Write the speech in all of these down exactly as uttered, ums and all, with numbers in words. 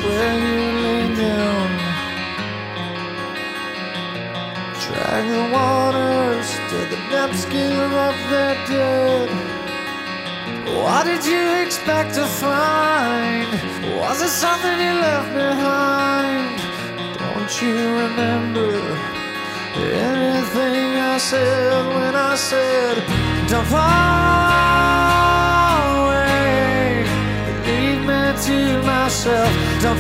where you lay down. Drag the waters to the depths, give up their dead. What did you expect to find? Was it something you left behind? Don't you remember anything I said when I said, don't fall away, leave me to myself. Don't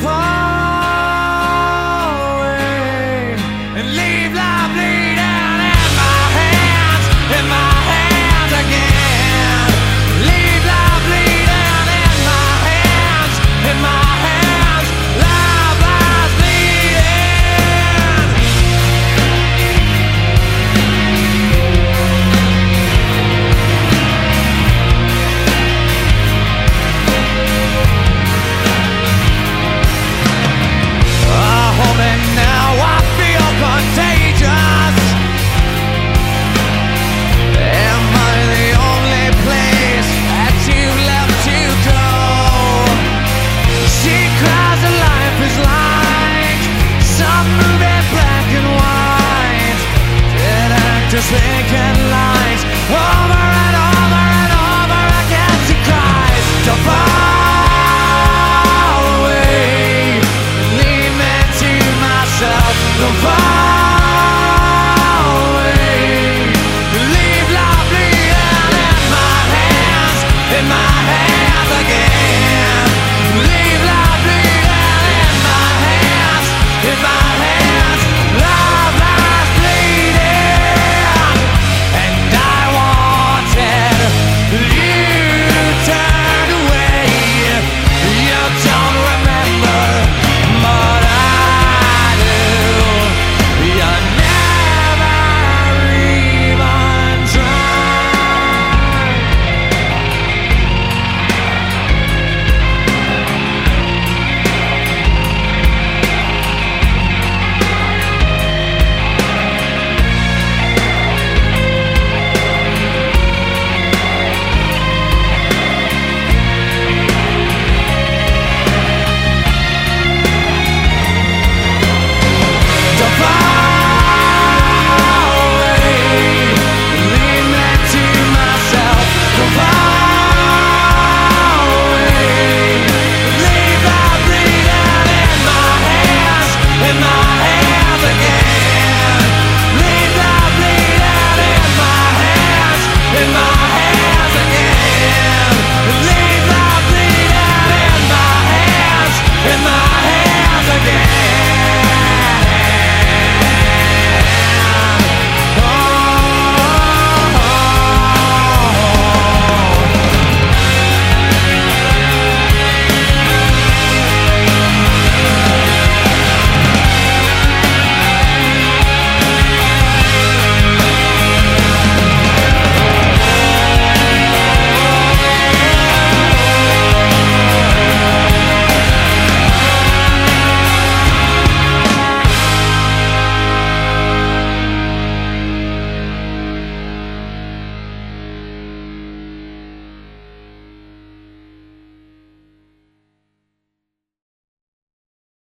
fall away and leave life bleeding in my hands, in my hands again. Leave life bleeding in my hands, in my hands. Life lies bleeding. Now I feel contagious. Am I the only place that you left to go? She cries that life is like some movie, black and white. Dead actors thinking